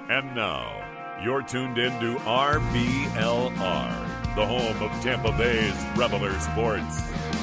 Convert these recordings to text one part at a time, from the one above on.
And now, you're tuned in to RBLR, the home of Tampa Bay's Reveler Sports.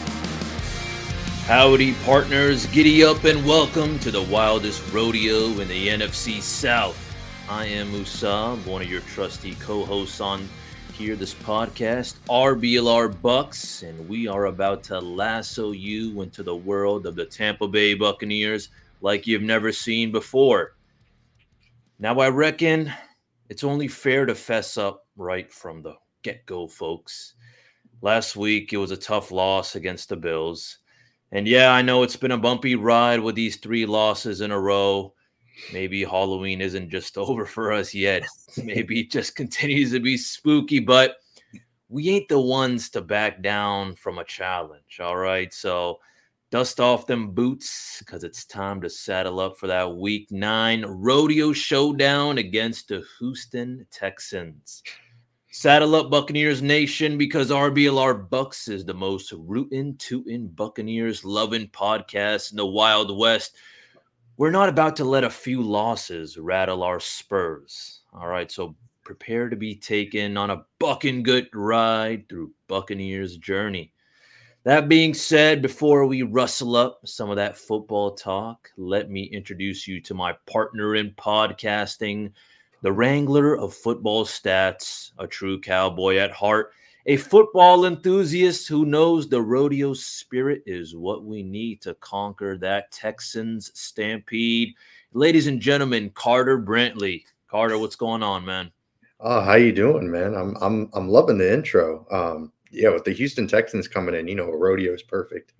Howdy, partners. Giddy up and welcome to the wildest rodeo in the NFC South. I am Musa, one of your trusty co-hosts on here, this podcast, RBLR Bucks, and we are about to lasso you into the world of the Tampa Bay Buccaneers like you've never seen before. Now, I reckon it's only fair to fess up right from the get-go, folks. Last week, it was a tough loss against the Bills. And yeah, I know it's been a bumpy ride with these 3 losses in a row. Maybe Halloween isn't just over for us yet. Maybe it just continues to be spooky, but we ain't the ones to back down from a challenge, all right? So dust off them boots because it's time to saddle up for that Week 9 rodeo showdown against the Houston Texans. Saddle up, Buccaneers Nation, because RBLR Bucks is the most rootin', tootin', Buccaneers-loving podcast in the Wild West. We're not about to let a few losses rattle our spurs. All right, so prepare to be taken on a bucking good ride through Buccaneers' journey. That being said, before we rustle up some of that football talk, let me introduce you to my partner in podcasting, the wrangler of football stats, a true cowboy at heart, a football enthusiast who knows the rodeo spirit is what we need to conquer that Texans stampede. Ladies and gentlemen, Carter Brantley. Carter, what's going on, man? Oh, how you doing, man? I'm loving the intro. Yeah, with the Houston Texans coming in, a rodeo is perfect.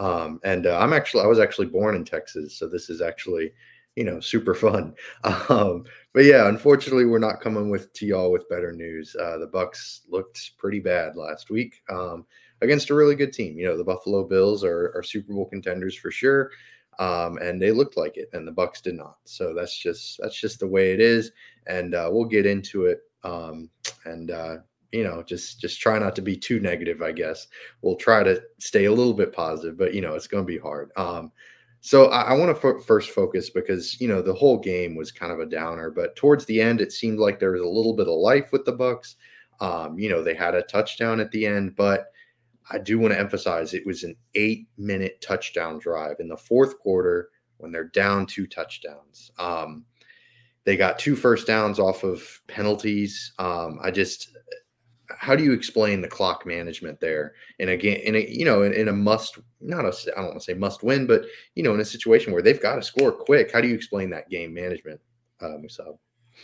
I was actually born in Texas, so this is actually, super fun. But yeah, unfortunately, we're not coming to y'all with better news. The Bucks looked pretty bad last week against a really good team. The Buffalo Bills are Super Bowl contenders for sure, and they looked like it, and the Bucks did not. So that's just the way it is, and we'll get into it. Just try not to be too negative, I guess. We'll try to stay a little bit positive, but, it's going to be hard. So I want to first focus because, the whole game was kind of a downer, but towards the end, it seemed like there was a little bit of life with the Bucks. They had a touchdown at the end, but I do want to emphasize it was an 8-minute touchdown drive in the fourth quarter when they're down 2 touchdowns. They got 2 first downs off of penalties. How do you explain the clock management there in a game, in a must, I don't want to say must win, but, in a situation where they've got to score quick? How do you explain that game management, Musab?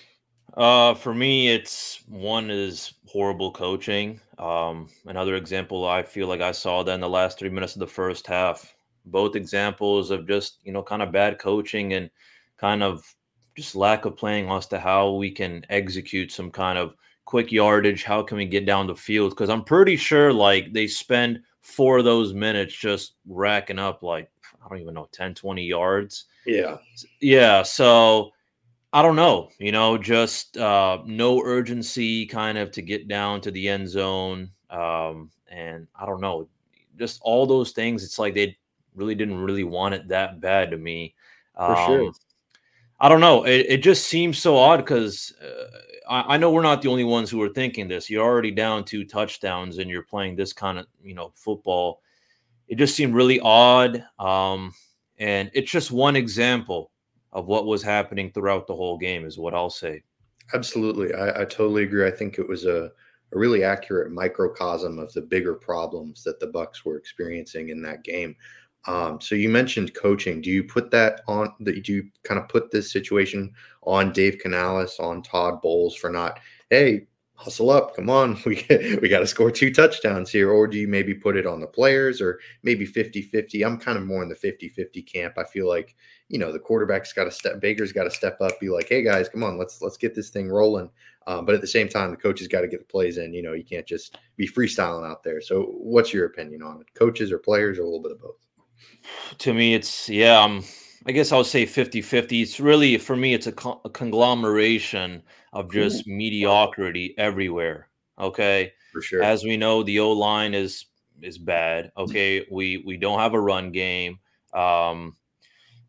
For me, it's one is horrible coaching. Another example, I feel like I saw that in the last 3 minutes of the first half. Both examples of just, kind of bad coaching and kind of just lack of playing as to how we can execute some kind of quick yardage. How can we get down the field? Because I'm pretty sure like they spend 4 of those minutes just racking up like, I don't even know, 10, 20 yards. Yeah. So I don't know, just no urgency kind of to get down to the end zone. And I don't know, just all those things. It's like they really didn't really want it that bad to me. For sure. I don't know. It just seems so odd because I know we're not the only ones who are thinking this. You're already down 2 touchdowns and you're playing this kind of, football. It just seemed really odd. And it's just one example of what was happening throughout the whole game is what I'll say. Absolutely. I totally agree. I think it was a really accurate microcosm of the bigger problems that the Bucks were experiencing in that game. So you mentioned coaching. Do you put that on? Do you kind of put this situation on Dave Canales, on Todd Bowles for not, hey, hustle up, come on, we got to score 2 touchdowns here? Or do you maybe put it on the players, or maybe 50-50? I'm kind of more in the 50-50 camp. I feel like, the quarterback's got to step, Baker's got to step up, be like, hey guys, come on, let's get this thing rolling. But at the same time, the coaches got to get the plays in. You can't just be freestyling out there. So what's your opinion on it? Coaches or players, or a little bit of both? To me, it's, I guess I would say 50-50. It's really, for me, it's a conglomeration of just mediocrity everywhere. Okay. For sure. As we know, the O-line is bad. Okay. We don't have a run game.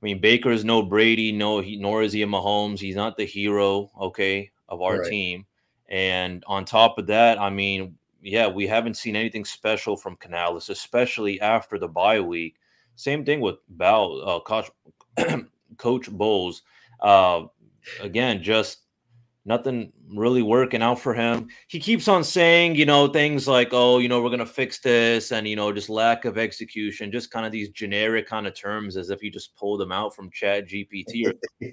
mean, Baker is no Brady, nor is he a Mahomes. He's not the hero, okay, of our Right. team. And on top of that, I mean, yeah, we haven't seen anything special from Canales, especially after the bye week. Same thing with Coach Bowles. Again, just nothing really working out for him. He keeps on saying, things like, oh, we're going to fix this, and, just lack of execution, just kind of these generic kind of terms as if you just pulled them out from Chat GPT.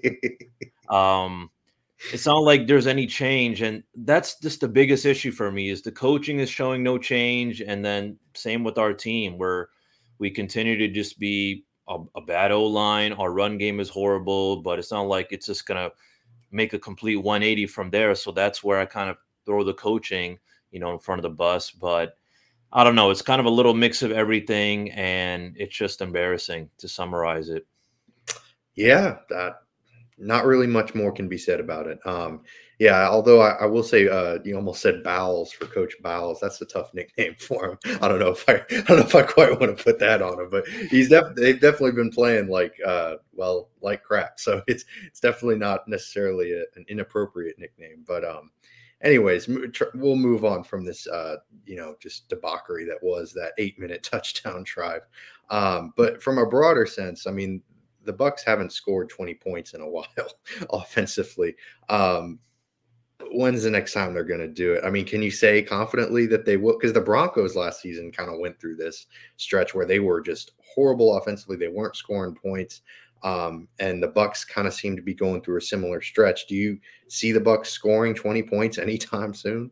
It's not like there's any change. And that's just the biggest issue for me is the coaching is showing no change. And then same with our team, where we continue to just be a bad O-line. Our run game is horrible, but it's not like it's just going to make a complete 180 from there. So that's where I kind of throw the coaching, in front of the bus. But I don't know. It's kind of a little mix of everything, and it's just embarrassing to summarize it. Yeah, not really much more can be said about it. Yeah, although I will say, you almost said Bowles for Coach Bowles. That's a tough nickname for him. I don't know if I quite want to put that on him, but they've definitely been playing like crap. So it's definitely not necessarily an inappropriate nickname. But anyways, we'll move on from this just debauchery that was that 8-minute touchdown drive. But from a broader sense, I mean, the Bucs haven't scored 20 points in a while offensively. When's the next time they're going to do it? I mean, can you say confidently that they will? Because the Broncos last season kind of went through this stretch where they were just horrible offensively. They weren't scoring points. And the Bucs kind of seem to be going through a similar stretch. Do you see the Bucs scoring 20 points anytime soon?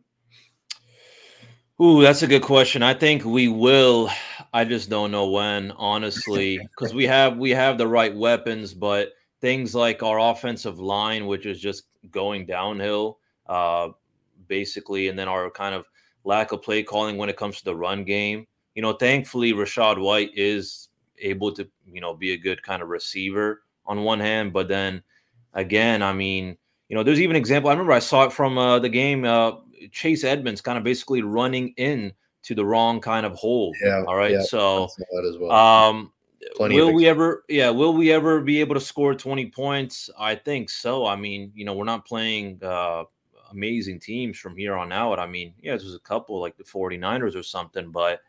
Ooh, that's a good question. I think we will. I just don't know when, honestly, because we have the right weapons, but things like our offensive line, which is just going downhill, basically, and then our kind of lack of play calling when it comes to the run game. Thankfully, Rachaad White is able to, be a good kind of receiver on one hand, but then again, I mean, there's even an example. I remember I saw it from the game. Chase Edmonds kind of basically running in to the wrong kind of hole. Yeah. All right. Yeah, so that as well. will we ever be able to score 20 points? I think so. I mean, we're not playing amazing teams from here on out. I mean, yeah, there's a couple like the 49ers or something, but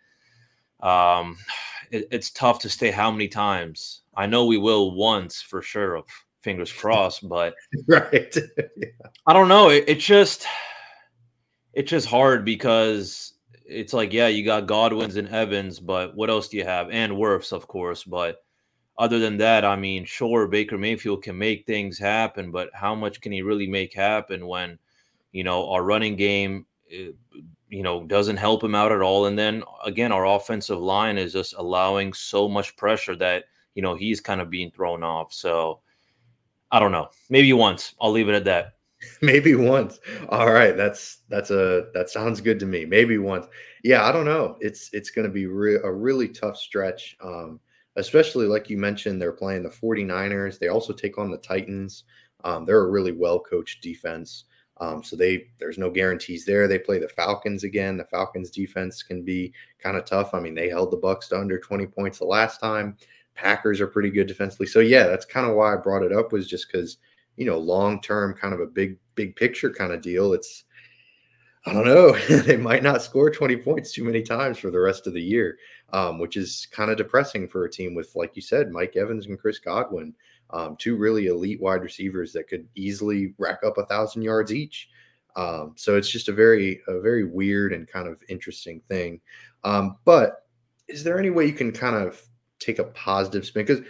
it's tough to say how many times. I know we will once for sure, fingers crossed, but right. Yeah. I don't know. It's just hard because it's like, yeah, you got Godwins and Evans, but what else do you have? And Wirfs, of course. But other than that, I mean, sure, Baker Mayfield can make things happen, but how much can he really make happen when, our running game, doesn't help him out at all. And then again, our offensive line is just allowing so much pressure that, he's kind of being thrown off. So I don't know. Maybe once. I'll leave it at that. Maybe once. All right. That sounds good to me. Maybe once. Yeah. I don't know. It's going to be a really tough stretch. Especially like you mentioned, they're playing the 49ers. They also take on the Titans. They're a really well-coached defense. So there's no guarantees there. They play the Falcons again. The Falcons defense can be kind of tough. I mean, they held the Bucs to under 20 points the last time. Packers are pretty good defensively. So yeah, that's kind of why I brought it up, was just because, long-term kind of a big picture kind of deal. I don't know. They might not score 20 points too many times for the rest of the year, which is kind of depressing for a team with, like you said, Mike Evans and Chris Godwin, two really elite wide receivers that could easily rack up 1,000 yards each. So it's just a very weird and kind of interesting thing. But is there any way you can kind of take a positive spin? Because,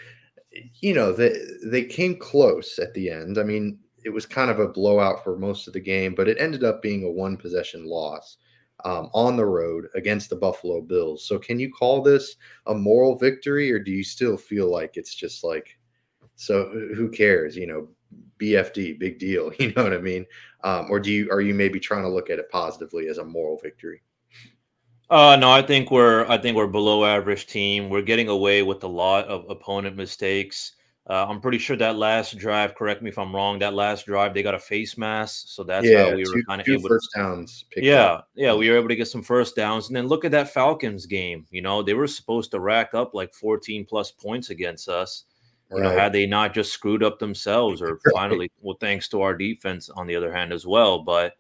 they came close at the end. I mean, it was kind of a blowout for most of the game, but it ended up being a 1-possession loss on the road against the Buffalo Bills. So can you call this a moral victory, or do you still feel like it's just like, so who cares? BFD, big deal. You know what I mean? Or are you maybe trying to look at it positively as a moral victory? No, I think we're below average team. We're getting away with a lot of opponent mistakes. I'm pretty sure that last drive, correct me if I'm wrong, that last drive, they got a face mask. So that's how we were kind of able to first downs. We were able to get some first downs. And then look at that Falcons game. They were supposed to rack up like 14 plus points against us. Right. had they not just screwed up themselves, or Right. finally, well, thanks to our defense on the other hand as well. But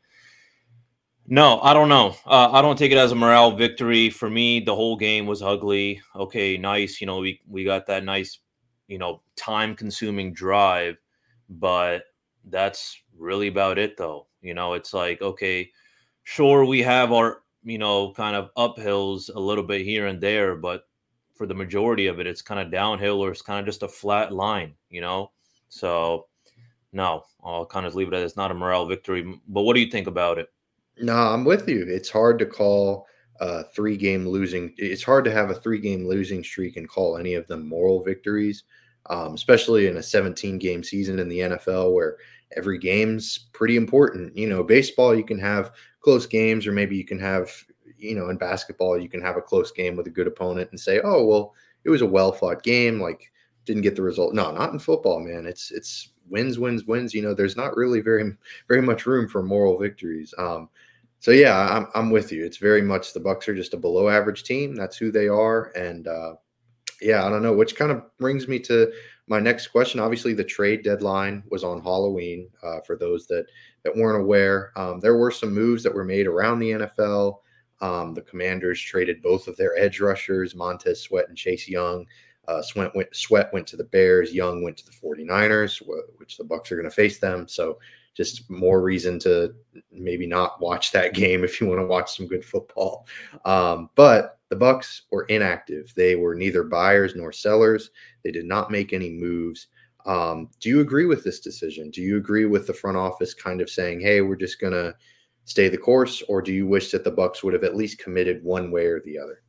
no, I don't know. I don't take it as a morale victory. For me, the whole game was ugly. Okay, nice. We got that nice, time consuming drive, but that's really about it, though. It's like, okay, sure, we have our, kind of uphills a little bit here and there, but for the majority of it, it's kind of downhill, or it's kind of just a flat line. So no, I'll kind of leave it as it's not a morale victory. But what do you think about it? No, I'm with you. It's hard to call a 3-game losing. It's hard to have a 3-game losing streak and call any of them moral victories, especially in a 17-game season in the NFL where every game's pretty important. Baseball, you can have close games, or maybe you can have, in basketball, you can have a close game with a good opponent and say, oh, well, it was a well fought game. Like, didn't get the result. No, not in football, man. It's wins, wins, wins. There's not really very much room for moral victories. So yeah, I'm with you. It's very much the Bucks are just a below average team. That's who they are. And yeah, I don't know, which kind of brings me to my next question. Obviously, the trade deadline was on Halloween. For those that weren't aware, there were some moves that were made around the NFL. The Commanders traded both of their edge rushers, Montez Sweat and Chase Young. Sweat went to the Bears. Young went to the 49ers, which the Bucks are going to face them. So just more reason to maybe not watch that game if you want to watch some good football. But the Bucks were inactive. They were neither buyers nor sellers. They did not make any moves. Do you agree with this decision? Do you agree with the front office kind of saying, hey, we're just going to stay the course? Or do you wish that the Bucks would have at least committed one way or the other?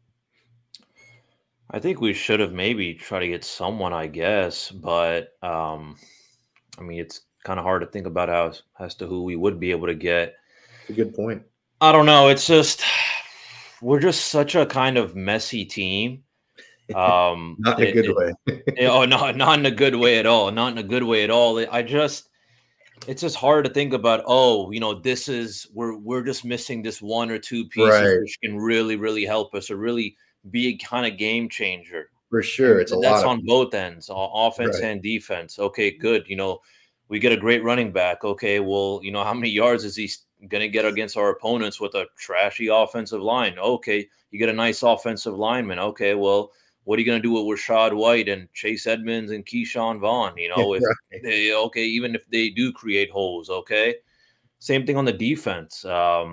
I think we should have maybe tried to get someone, I guess, but I mean, it's kind of hard to think about as to who we would be able to get. It's a good point. I don't know. It's just we're just such a kind of messy team. Not in a good way. Oh no, not in a good way at all. Not in a good way at all. It's just hard to think about. Oh, this is we're just missing this one or two pieces, Right. which can really, really help us, or really be a kind of game changer. For sure. It's a That's lot of on both ends, offense right. and defense. Okay, good. We get a great running back. Okay, well, how many yards is he going to get against our opponents with a trashy offensive line? Okay, you get a nice offensive lineman. Okay, well, what are you going to do with Rashad White and Chase Edmonds and Keyshawn Vaughn? If Right. even if they do create holes, okay. Same thing on the defense.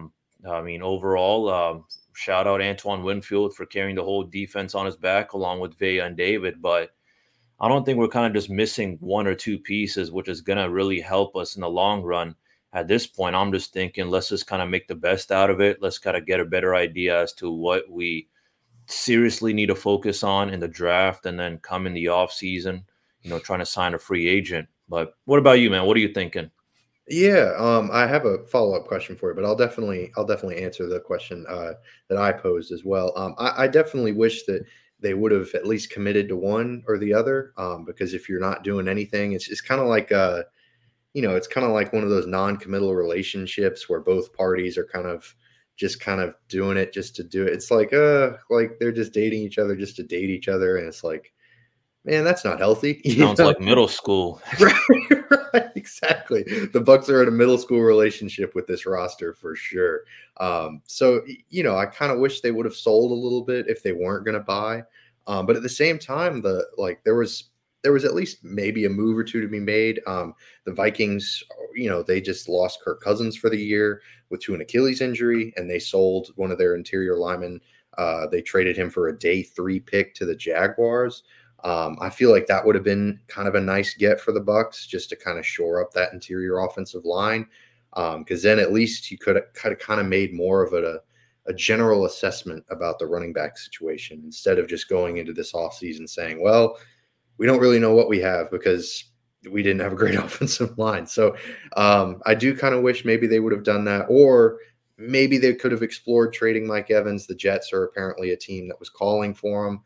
I mean, overall, shout out Antoine Winfield for carrying the whole defense on his back along with Vea and David. But I don't think we're kind of just missing one or two pieces, which is going to really help us in the long run. At this point, I'm just thinking, let's just kind of make the best out of it. Let's kind of get a better idea as to what we seriously need to focus on in the draft, and then come in the off season, trying to sign a free agent. But what about you, man? What are you thinking? Yeah, I have a follow-up question for you, but I'll definitely answer the question that I posed as well. I definitely wish that they would have at least committed to one or the other, because if you're not doing anything, it's kind of like it's kind of like one of those non-committal relationships where both parties are kind of doing it just to do it. It's like they're just dating each other just to date each other, and it's like, man, that's not healthy. Sounds like middle school. Right, exactly. The Bucks are in a middle school relationship with this roster for sure. So I kind of wish they would have sold a little bit if they weren't going to buy. But at the same time, there was at least maybe a move or two to be made. The Vikings, they just lost Kirk Cousins for the year to an Achilles injury, and they sold one of their interior linemen. They traded him for a day 3 pick to the Jaguars. I feel like that would have been kind of a nice get for the Bucks, just to kind of shore up that interior offensive line. Because then at least you could have kind of made more of a general assessment about the running back situation, instead of just going into this offseason saying, well, we don't really know what we have because we didn't have a great offensive line. So I do kind of wish maybe they would have done that, or maybe they could have explored trading Mike Evans. The Jets are apparently a team that was calling for him.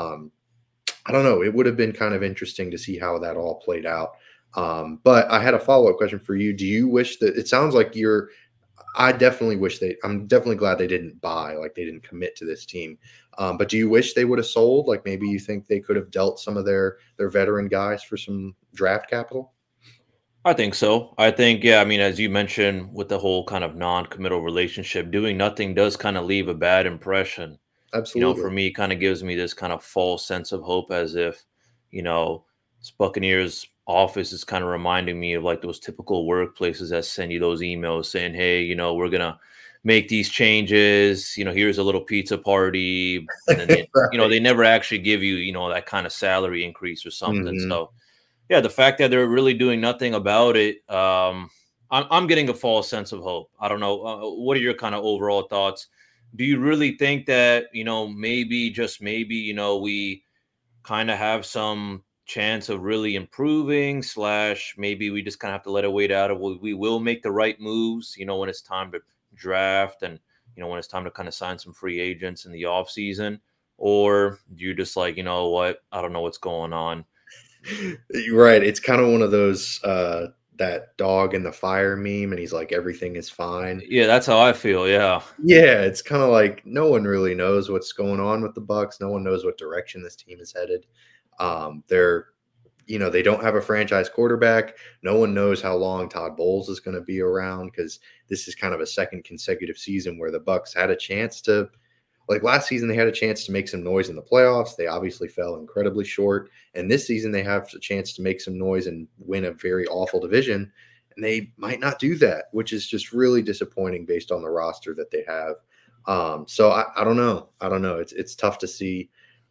I don't know. It would have been kind of interesting to see how that all played out. But I had a follow-up question for you. Do you wish that, it sounds like I definitely wish I'm definitely glad they didn't buy, like they didn't commit to this team. But do you wish they would have sold? Like maybe you think they could have dealt some of their veteran guys for some draft capital? I think so. I think, yeah, I mean, as you mentioned, with the whole kind of non-committal relationship, doing nothing does kind of leave a bad impression. For Absolutely. me, it kind of gives me this kind of false sense of hope, as if, this Buccaneers office is kind of reminding me of like those typical workplaces that send you those emails saying, hey, we're going to make these changes, here's a little pizza party. And then Right. they never actually give you, that kind of salary increase or something. Mhm. So, yeah, the fact that they're really doing nothing about it, I'm getting a false sense of hope. I don't know. What are your kind of overall thoughts? Do you really think that maybe just maybe we kind of have some chance of really improving? Slash, maybe we just kind of have to let it wait out. Of we will make the right moves. When it's time to draft and when it's time to kind of sign some free agents in the off season, or do you just like what? I don't know what's going on. Right. It's kind of one of those that dog in the fire meme, and he's like, everything is fine. Yeah, that's how I feel. Yeah. Yeah, it's kind of like no one really knows what's going on with the Bucks. No one knows what direction this team is headed. They're they don't have a franchise quarterback. No one knows how long Todd Bowles is going to be around, because this is kind of a second consecutive season where the Bucks had a chance to, like last season, they had a chance to make some noise in the playoffs. They obviously fell incredibly short. And this season, they have a chance to make some noise and win a very awful division. And they might not do that, which is just really disappointing based on the roster that they have. So I don't know. I don't know. It's tough to see.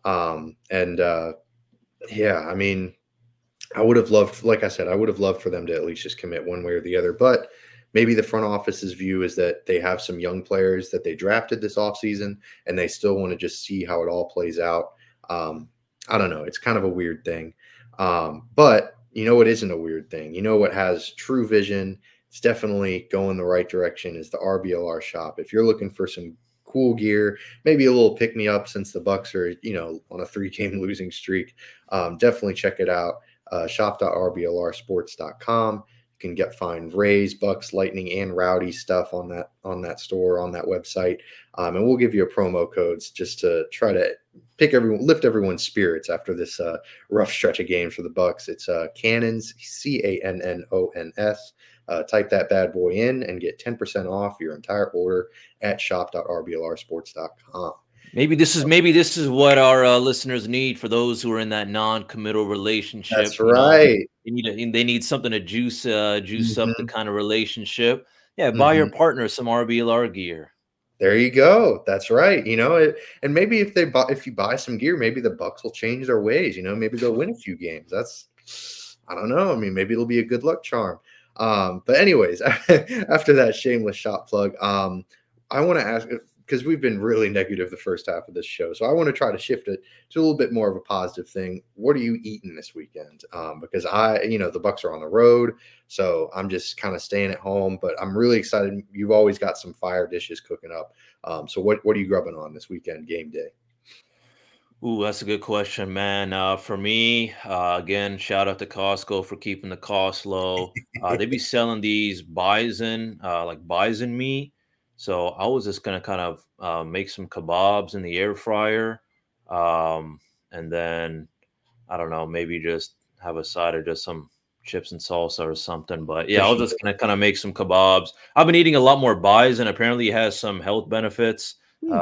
Yeah, I mean, I would have loved, like I said, I would have loved for them to at least just commit one way or the other. But maybe the front office's view is that they have some young players that they drafted this offseason and they still want to just see how it all plays out. I don't know. It's kind of a weird thing. But what isn't a weird thing? What has true vision? It's definitely going the right direction is the RBLR shop. If you're looking for some cool gear, maybe a little pick me up since the Bucks are, on a 3-game losing streak, definitely check it out. Shop.rblrsports.com. You can find Rays, Bucks, Lightning, and Rowdy stuff on that store, on that website. And we'll give you a promo codes just to try to lift everyone's spirits after this rough stretch of games for the Bucks. It's Cannons, CANNONS. Type that bad boy in and get 10% off your entire order at shop.rblrsports.com. Maybe this is what our listeners need for those who are in that non-committal relationship. That's right. They need something to juice up the kind of relationship. Yeah, buy Mm-hmm. your partner some RBLR gear. There you go. That's right. And maybe if you buy some gear, maybe the Bucks will change their ways. Maybe they'll win a few games. I don't know. I mean, maybe it'll be a good luck charm. But anyways, after that shameless shop plug, I want to ask, because we've been really negative the first half of this show, so I want to try to shift it to a little bit more of a positive thing. What are you eating this weekend? Because the Bucks are on the road, so I'm just kind of staying at home. But I'm really excited. You've always got some fire dishes cooking up. So what are you grubbing on this weekend, game day? Ooh, that's a good question, man. For me, again, shout out to Costco for keeping the costs low. They be selling these bison, like bison meat. So I was just gonna kind of make some kebabs in the air fryer, and then I don't know, maybe just have a side of just some chips and salsa or something. But yeah, I was just gonna kind of make some kebabs. I've been eating a lot more bison. Apparently, it has some health benefits.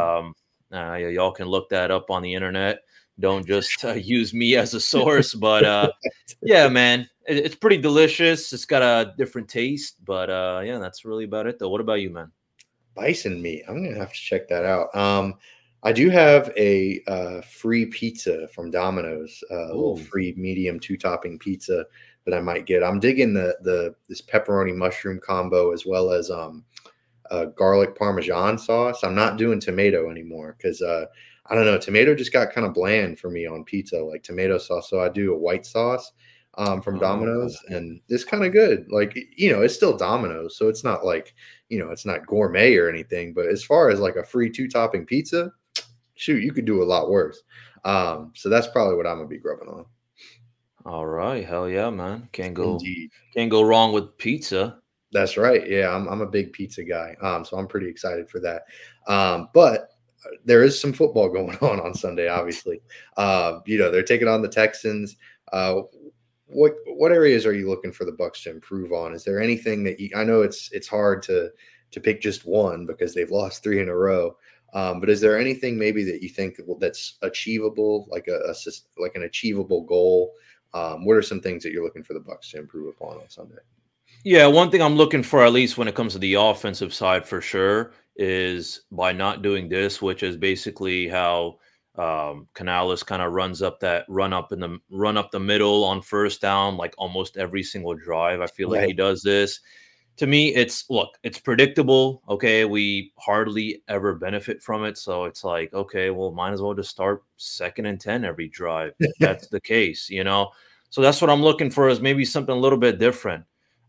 Y'all can look that up on the internet. Don't just use me as a source. But yeah, man, it's pretty delicious. It's got a different taste. But yeah, that's really about it, though. What about you, man? Bison meat. I'm gonna have to check that out. I do have a free pizza from Domino's, a little free medium 2-topping pizza that I might get. I'm digging this pepperoni mushroom combo as well as garlic parmesan sauce. I'm not doing tomato anymore because I don't know, tomato just got kind of bland for me on pizza, like tomato sauce. So I do a white sauce from Domino's, and it's kind of good. Like, it's still Domino's, so it's not like, it's not gourmet or anything. But as far as like a free 2-topping pizza, shoot, you could do a lot worse. So that's probably what I'm gonna be grubbing on. All right, hell yeah, man. Can't go Indeed. wrong with pizza. That's right. Yeah, I'm a big pizza guy. So I'm pretty excited for that. But there is some football going on Sunday, obviously. They're taking on the Texans. What areas are you looking for the Bucs to improve on? Is there anything that I know it's hard to pick just one because they've lost 3 in a row. But is there anything maybe that you think that's achievable, like an achievable goal? What are some things that you're looking for the Bucs to improve upon on Sunday? Yeah, one thing I'm looking for, at least when it comes to the offensive side for sure, is by not doing this, which is basically how Canales kind of run up the middle on first down, like almost every single drive. I feel like he does this. To me, it's predictable. Okay, we hardly ever benefit from it, so it's like, okay, well, might as well just start 2nd and 10 every drive. If that's the case, So that's what I'm looking for, is maybe something a little bit different.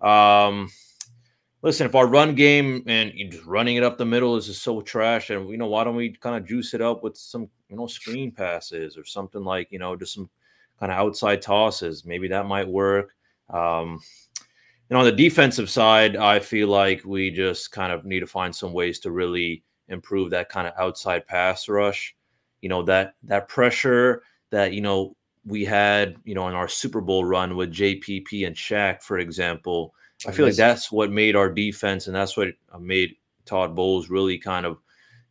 Listen, if our run game and just running it up the middle is just so trash, and why don't we kind of juice it up with some screen passes or something like just some kind of outside tosses? Maybe that might work. On the defensive side, I feel like we just kind of need to find some ways to really improve that kind of outside pass rush. That pressure that we had in our Super Bowl run with JPP and Shaq, for example. I feel like that's what made our defense, and that's what made Todd Bowles really kind of,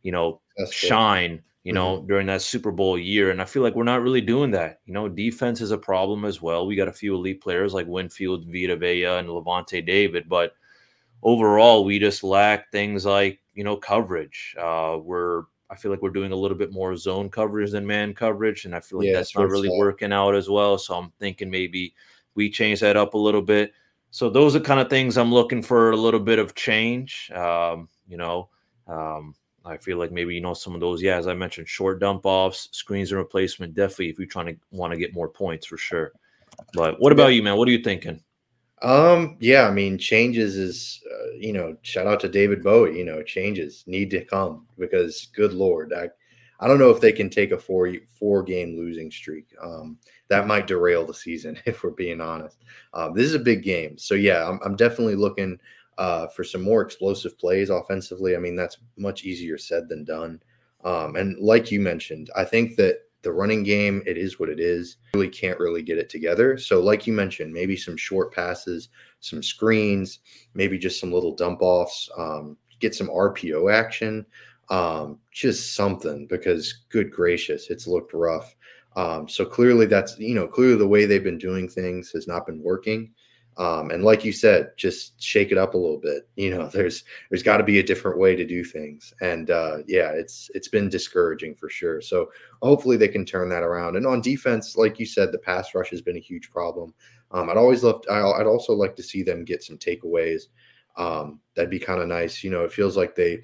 shine, during that Super Bowl year. And I feel like we're not really doing that. Defense is a problem as well. We got a few elite players like Winfield, Vita Vea, and Levante David, but overall, we just lack things like, coverage. I feel like we're doing a little bit more zone coverage than man coverage, and I feel like that's not really working out as well. So I'm thinking maybe we change that up a little bit. So those are kind of things I'm looking for a little bit of change. I feel like maybe, some of those, as I mentioned, short dump offs, screens and replacement, definitely if we want to get more points for sure. But what about you, man? What are you thinking? I mean, changes is, shout out to David Bowie, changes need to come because good Lord, I don't know if they can take a four game losing streak. That might derail the season if we're being honest. This is a big game. So I'm definitely looking for some more explosive plays offensively. I mean, that's much easier said than done. And like you mentioned, I think that the running game, it is what it is. Really can't really get it together. So like you mentioned, maybe some short passes, some screens, maybe just some little dump offs, get some RPO action, just something, because good gracious, it's looked rough. So clearly clearly the way they've been doing things has not been working. And like you said, just shake it up a little bit. There's got to be a different way to do things. And it's been discouraging for sure. So hopefully they can turn that around. And on defense, like you said, the pass rush has been a huge problem. I'd also like to see them get some takeaways. That'd be kind of nice. It feels like they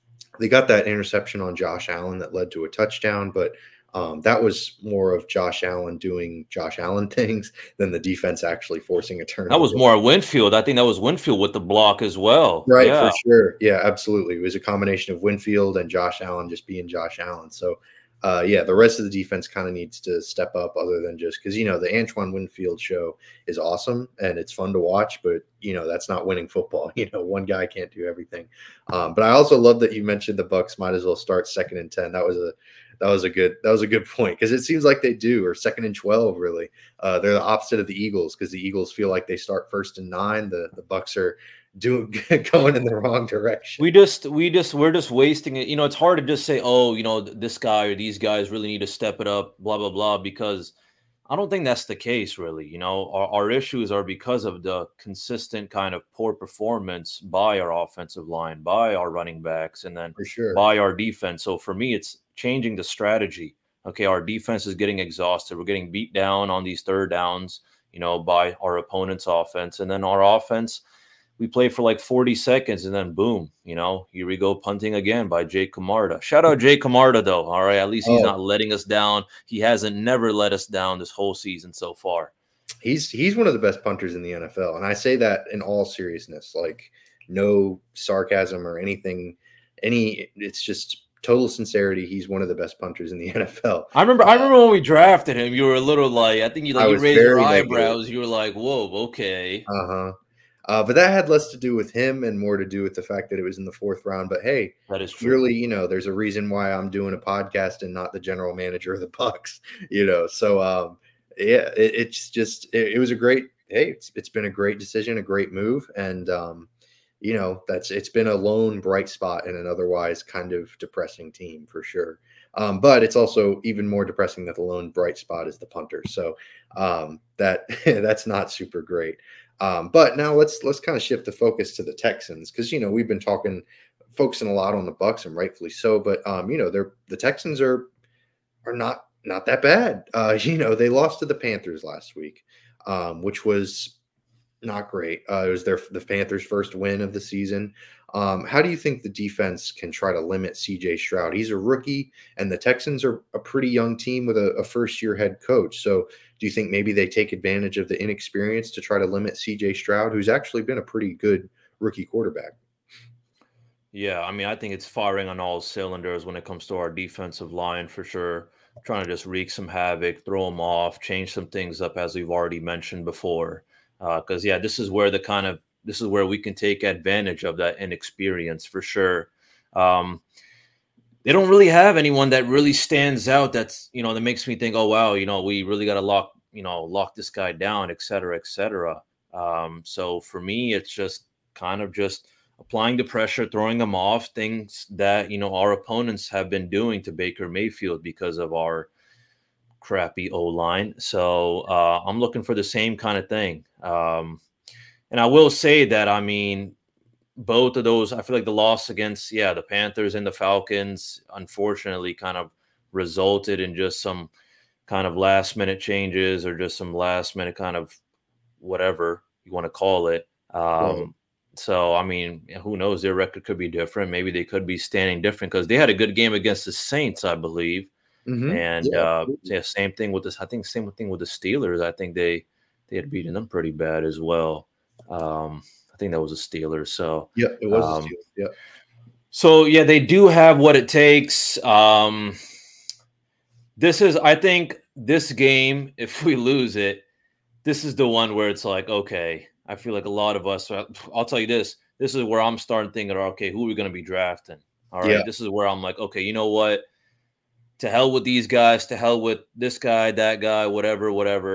got that interception on Josh Allen that led to a touchdown, but that was more of Josh Allen doing Josh Allen things than the defense actually forcing a turnover. That was more Winfield. I think that was Winfield with the block as well. Right, for sure. Yeah, absolutely. It was a combination of Winfield and Josh Allen just being Josh Allen. So, the rest of the defense kind of needs to step up other than just because, the Antoine Winfield show is awesome and it's fun to watch, but, that's not winning football. One guy can't do everything. But I also love that you mentioned the Bucs might as well start 2nd and 10. That was a good point because it seems like they do, or 2nd and 12. Really, they're the opposite of the Eagles because the Eagles feel like they start 1st and 9. The Bucs are going in the wrong direction. We're just wasting it. It's hard to just say, this guy or these guys really need to step it up, blah blah blah, because I don't think that's the case. Really, our issues are because of the consistent kind of poor performance by our offensive line, by our running backs, and then by our defense. So for me, it's changing the strategy. Okay, our defense is getting exhausted. We're getting beat down on these 3rd downs, by our opponent's offense. And then our offense, we play for like 40 seconds and then boom, here we go punting again by Jake Camarda. Shout out Jake Camarda though. All right, at least he's not letting us down. He hasn't never let us down this whole season so far. He's one of the best punters in the NFL. And I say that in all seriousness, like no sarcasm or anything. It's just total sincerity. He's one of the best punters in the NFL. I remember when we drafted him, you were a little like, I think you raised your eyebrows. You were like, whoa, okay. But that had less to do with him and more to do with the fact that it was in the 4th round. But hey, That is true. clearly, there's a reason why I'm doing a podcast and not the general manager of the Bucks. So yeah, it was a great. Hey, it's been a great decision, a great move, and it's been a lone bright spot in an otherwise kind of depressing team for sure. But it's also even more depressing that the lone bright spot is the punter. So that's not super great. But now let's kind of shift the focus to the Texans because we've been focusing a lot on the Bucks and rightfully so. But the Texans are not that bad. They lost to the Panthers last week, which was not great. It was the Panthers' first win of the season. How do you think the defense can try to limit CJ Stroud? He's a rookie, and the Texans are a pretty young team with a first-year head coach. So do you think maybe they take advantage of the inexperience to try to limit CJ Stroud, who's actually been a pretty good rookie quarterback? Yeah, I mean, I think it's firing on all cylinders when it comes to our defensive line for sure. Trying to just wreak some havoc, throw them off, change some things up, as we've already mentioned before. Because this is where we can take advantage of that inexperience for sure. They don't really have anyone that really stands out. That's that makes me think, oh wow, we really got to lock this guy down, et cetera, et cetera. So for me, it's just kind of just applying the pressure, throwing them off, things that our opponents have been doing to Baker Mayfield because of our crappy O-line. So I'm looking for the same kind of thing. And I will say that, I mean, both of those, I feel like the loss against, the Panthers and the Falcons, unfortunately, kind of resulted in just some kind of last minute changes or just some last minute kind of whatever you want to call it. So, I mean, who knows? Their record could be different. Maybe they could be standing different because they had a good game against the Saints, I believe. Mm-hmm. And same thing with this. I think same thing with the Steelers. I think they had beaten them pretty bad as well. I think that was a Steelers. So yeah, it was a Steelers. Yeah. So they do have what it takes. I think this game, if we lose it, this is the one where it's like, okay, I feel like a lot of us. I'll tell you this. This is where I'm starting thinking, okay, who are we going to be drafting? All right, This is where I'm like, okay, you know what? To hell with these guys, to hell with this guy, that guy, whatever.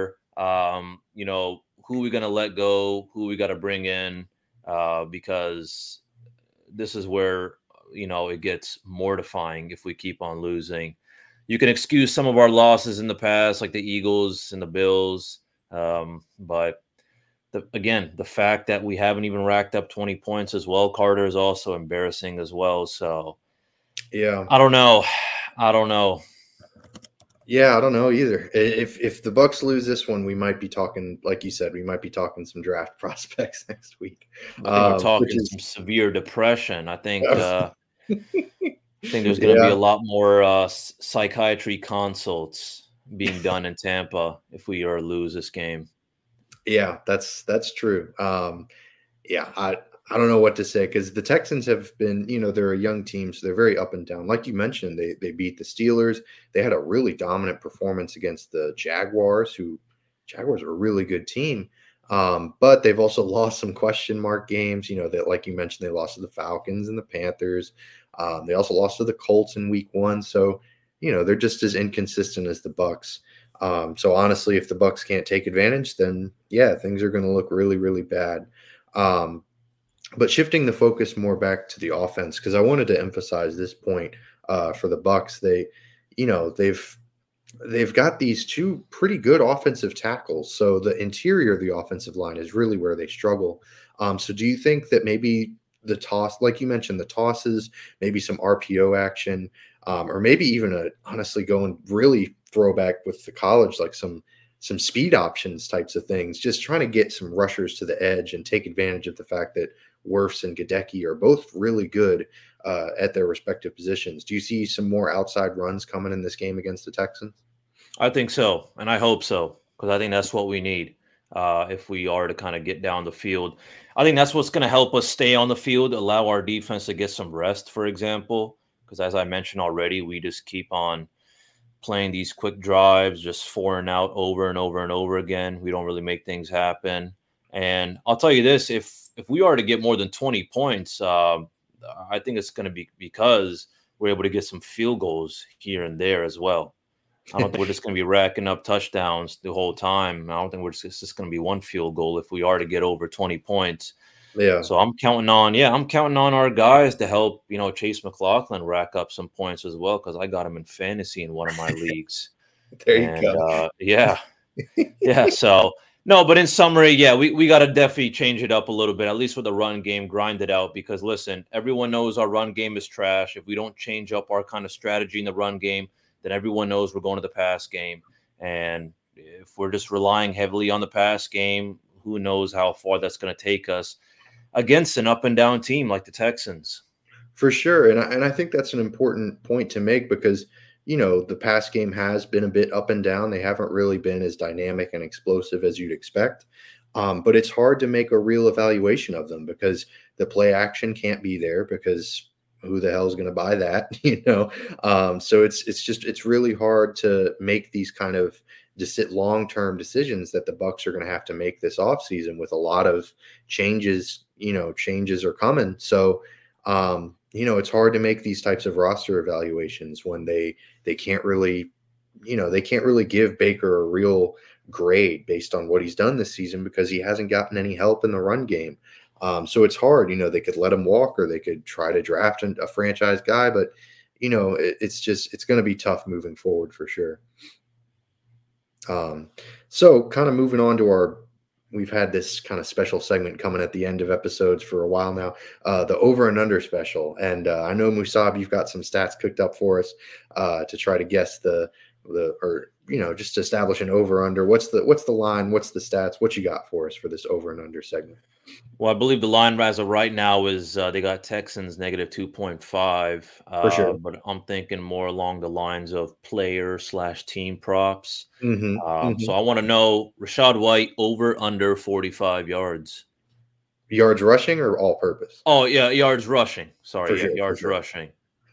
Who are we going to let go? Who we got to bring in? Because this is where, it gets mortifying if we keep on losing. You can excuse some of our losses in the past, like the Eagles and the Bills. But the fact that we haven't even racked up 20 points as well, Carter, is also embarrassing as well. So, yeah, I don't know. Yeah, I don't know either. If the Bucks lose this one, we might be talking, like you said, some draft prospects next week. I think we're talking some severe depression. I think there's going to be a lot more psychiatry consults being done in Tampa if we lose this game. Yeah, that's true. I don't know what to say because the Texans have been, they're a young team, so they're very up and down. Like you mentioned, they beat the Steelers. They had a really dominant performance against the Jaguars, Jaguars are a really good team. But they've also lost some question mark games. That, like you mentioned, they lost to the Falcons and the Panthers. They also lost to the Colts in week 1. So, they're just as inconsistent as the Bucks. So honestly, if the Bucks can't take advantage, then things are going to look really, really bad. But shifting the focus more back to the offense, because I wanted to emphasize this point for the Bucks. They've got these 2 pretty good offensive tackles. So the interior of the offensive line is really where they struggle. So do you think that maybe the toss, like you mentioned, the tosses, maybe some RPO action, or maybe even honestly going really throwback with the college, like some speed options types of things, just trying to get some rushers to the edge and take advantage of the fact that Wirfs and Gadecki are both really good at their respective positions. Do you see some more outside runs coming in this game against the Texans? I think so, and I hope so, because I think that's what we need if we are to kind of get down the field. I think that's what's going to help us stay on the field, allow our defense to get some rest, for example, because as I mentioned already, we just keep on playing these quick drives, just 4 and out over and over and over again. We don't really make things happen. And I'll tell you this: if we are to get more than 20 points, I think it's going to be because we're able to get some field goals here and there as well. I don't think we're just going to be racking up touchdowns the whole time. I don't think it's just going to be one field goal if we are to get over 20 points. Yeah. So I'm counting on our guys to help, Chase McLaughlin rack up some points as well, because I got him in fantasy in one of my leagues. There you go. Yeah. So no, but in summary, yeah, we got to definitely change it up a little bit, at least with the run game, grind it out, because listen, everyone knows our run game is trash. If we don't change up our kind of strategy in the run game, then everyone knows we're going to the pass game. And if we're just relying heavily on the pass game, who knows how far that's going to take us against an up and down team like the Texans. For sure. And I think that's an important point to make because, the pass game has been a bit up and down. They haven't really been as dynamic and explosive as you'd expect. But it's hard to make a real evaluation of them because the play action can't be there because who the hell is going to buy that, So it's really hard to make these kind of long-term decisions that the Bucs are going to have to make this offseason with a lot of changes. Changes are coming. So, it's hard to make these types of roster evaluations when they can't really, they can't really give Baker a real grade based on what he's done this season because he hasn't gotten any help in the run game. So it's hard, they could let him walk or they could try to draft a franchise guy, but it's going to be tough moving forward for sure. So kind of moving on to we've had this kind of special segment coming at the end of episodes for a while now, the over and under special. And I know Musab, you've got some stats cooked up for us to try to guess just to establish an over under. What's the line? What's the stats? What you got for us for this over and under segment? Well, I believe the line as of right now is they got Texans negative 2.5. For sure. But I'm thinking more along the lines of player/team props. So I want to know Rachaad White over under 45 yards. Yards rushing or all purpose? Oh, yeah, yards rushing. Sorry, sure, yards rushing.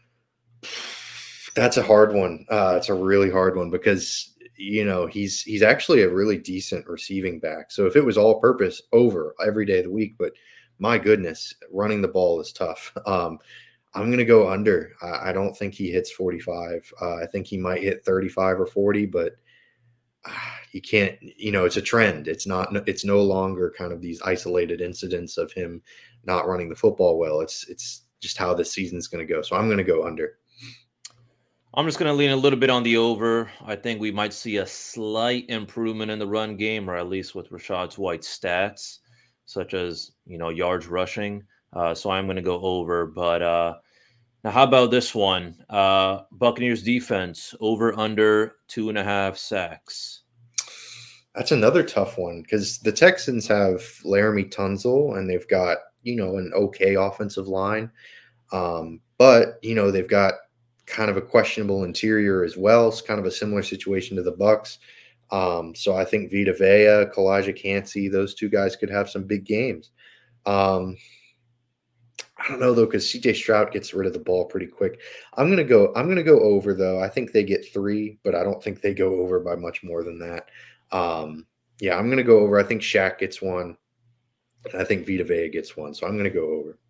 That's a hard one. It's a really hard one because he's actually a really decent receiving back. So if it was all purpose, over every day of the week, but my goodness, running the ball is tough. I'm going to go under. I don't think he hits 45. I think he might hit 35 or 40, but you can't, it's a trend. It's no longer kind of these isolated incidents of him not running the football well. It's just how this season's going to go. So I'm going to go under. I'm just going to lean a little bit on the over. I think we might see a slight improvement in the run game, or at least with Rachaad White's stats, such as, yards rushing. So I'm going to go over. But now how about this one? Buccaneers defense, over under 2.5 sacks. That's another tough one because the Texans have Laramie Tunsil and they've got, an okay offensive line. But, they've got kind of a questionable interior as well. It's kind of a similar situation to the Bucs. So I think Vita Vea, Kalijah Kancey, those two guys could have some big games. I don't know though, because CJ Stroud gets rid of the ball pretty quick. I'm gonna go over though. I think they get 3, but I don't think they go over by much more than that. I'm gonna go over. I think Shaq gets 1. I think Vita Vea gets 1. So I'm gonna go over.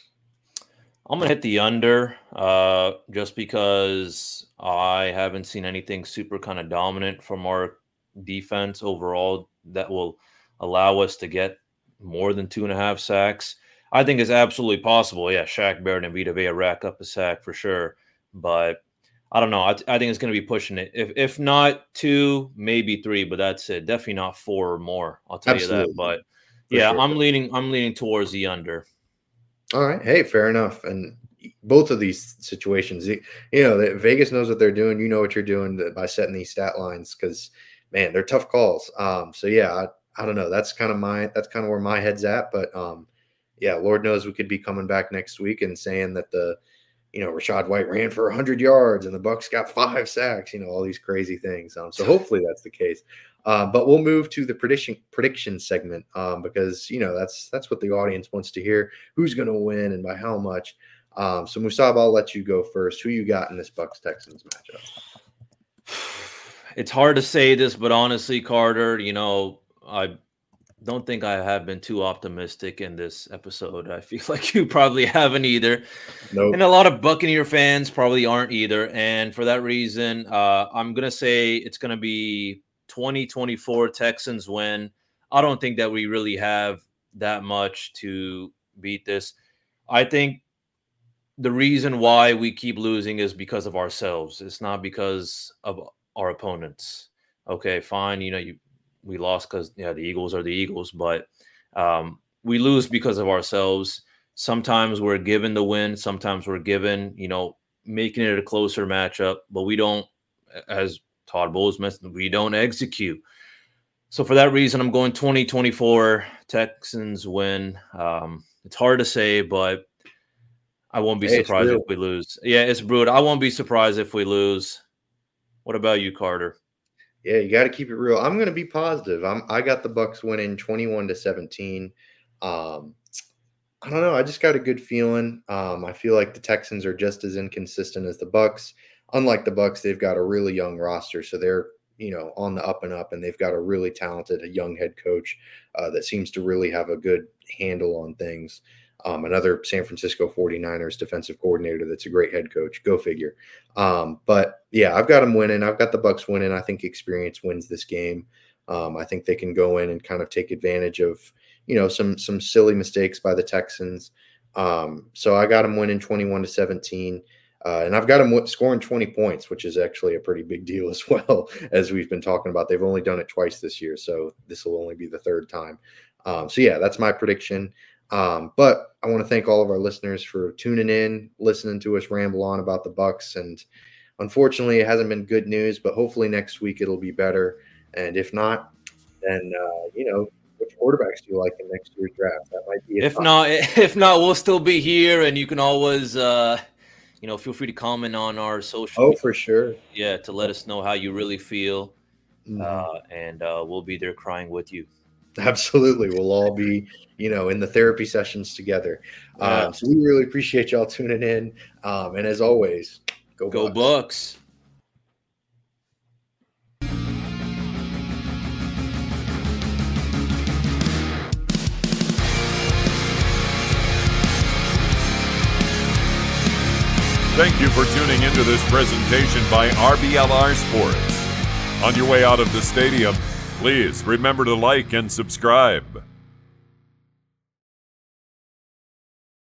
I'm going to hit the under just because I haven't seen anything super kind of dominant from our defense overall that will allow us to get more than 2.5 sacks. I think it's absolutely possible. Yeah, Shaq Barrett and Vita Vea rack up a sack for sure. But I don't know. I think it's going to be pushing it. If not 2, maybe 3, but that's it. Definitely not 4 or more. I'll tell you that. But yeah, sure. I'm leaning towards the under. All right. Hey, fair enough. And both of these situations, Vegas knows what they're doing. You know what you're doing by setting these stat lines because, man, they're tough calls. So yeah, I don't know. That's kind of where my head's at. But Lord knows we could be coming back next week and saying that Rachaad White ran for 100 yards and the Bucs got 5 sacks. All these crazy things. So hopefully that's the case. But we'll move to the prediction segment because, that's what the audience wants to hear. Who's going to win and by how much? So, Musab, I'll let you go first. Who you got in this Bucs-Texans matchup? It's hard to say this, but honestly, Carter, Don't think I have been too optimistic in this episode. I feel like you probably haven't either. Nope. And a lot of Buccaneer fans probably aren't either. And for that reason, I'm going to say it's going to be 2024 Texans win. I don't think that we really have that much to beat this. I think the reason why we keep losing is because of ourselves. It's not because of our opponents. Okay, fine. We lost because the Eagles are the Eagles, but we lose because of ourselves. Sometimes we're given the win. Sometimes we're given, making it a closer matchup, but we don't, as Todd Bowles mentioned, we don't execute. So for that reason, I'm going 2024 Texans win. It's hard to say, but I won't be surprised if we lose. Yeah, it's brutal. I won't be surprised if we lose. What about you, Carter? Yeah, you got to keep it real. I'm going to be positive. I got the Bucs winning 21-17. I don't know. I just got a good feeling. I feel like the Texans are just as inconsistent as the Bucs. Unlike the Bucs, they've got a really young roster, so they're on the up and up, and they've got a really talented, young head coach that seems to really have a good handle on things. Another San Francisco 49ers defensive coordinator that's a great head coach. Go figure. But yeah, I've got them winning. I've got the Bucs winning. I think experience wins this game. I think they can go in and kind of take advantage of some silly mistakes by the Texans. So I got them winning 21-17. And I've got them scoring 20 points, which is actually a pretty big deal as well, as we've been talking about. They've only done it twice this year, so this will only be the third time. So yeah, that's my prediction. But I want to thank all of our listeners for tuning in, listening to us ramble on about the Bucs. And unfortunately, it hasn't been good news, but hopefully next week it'll be better. And if not, then which quarterbacks do you like in next year's draft? That might be if not, we'll still be here, and you can always feel free to comment on our social. Oh, for sure. Yeah, to let us know how you really feel, and we'll be there crying with you. Absolutely. We'll all be, in the therapy sessions together. So we really appreciate y'all tuning in. And as always, go Bucs. Thank you for tuning into this presentation by RBLR Sports. On your way out of the stadium, please remember to like and subscribe.